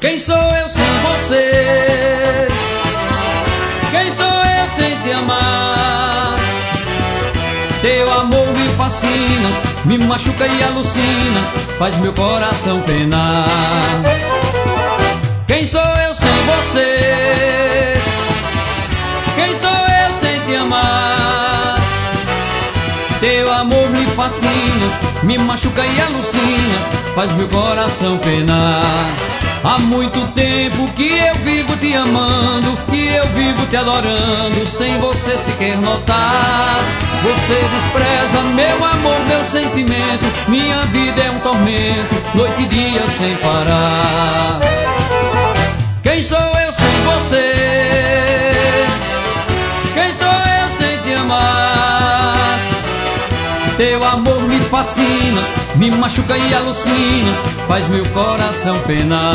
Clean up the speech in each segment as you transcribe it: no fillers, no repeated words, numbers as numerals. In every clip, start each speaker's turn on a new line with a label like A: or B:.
A: Quem sou eu sem você? Quem sou eu sem te amar? Teu amor me fascina, me machuca e alucina, faz meu coração penar. Quem sou eu sem você? Quem sou eu sem te amar? Teu amor me fascina, me machuca e alucina, faz meu coração penar. Há muito tempo que eu vivo te amando, que eu vivo te adorando, sem você sequer notar. Você despreza meu amor, meu sentimento, minha vida é um tormento, noite e dia sem parar. Quem sou eu sem você? Quem sou eu sem te amar? Teu amor me fascina, me machuca e alucina, faz meu coração penar.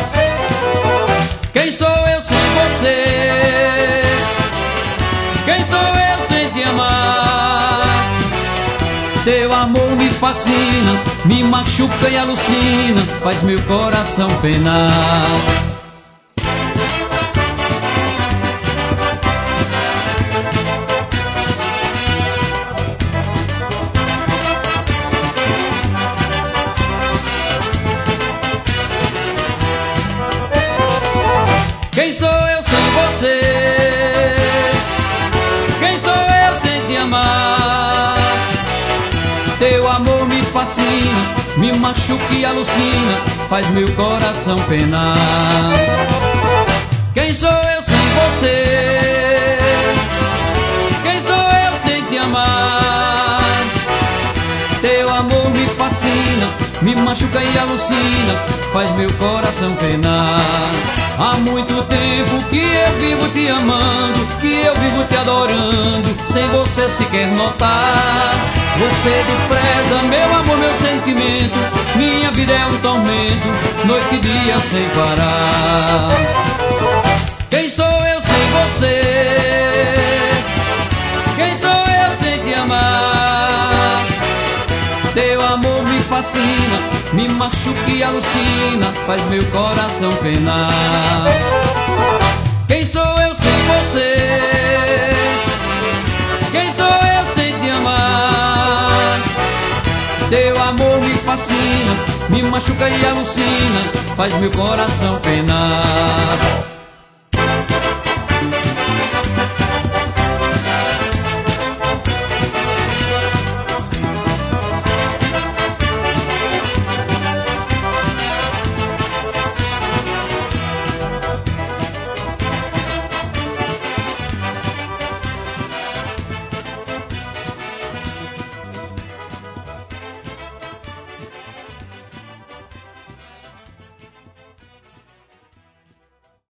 A: Quem sou eu sem você? Quem sou eu sem te amar? Teu amor me fascina, me machuca e alucina, faz meu coração penar. Quem sou eu sem você? Quem sou eu sem te amar? Teu amor me fascina, me machuca e alucina, faz meu coração penar. Quem sou eu sem você? Quem sou eu sem te amar? Teu amor me fascina, me machuca e alucina, faz meu coração penar. Há muito tempo que eu vivo te amando, que eu vivo te adorando, sem você sequer notar. Você despreza meu amor, meu sentimento, minha vida é um tormento, noite e dia sem parar. Quem sou eu sem você? Quem sou eu sem te amar? Teu amor me fascina, me machuca e alucina, faz meu coração penar. Quem sou eu sem você? Quem sou eu sem te amar? Teu amor me fascina, me machuca e alucina, faz meu coração penar.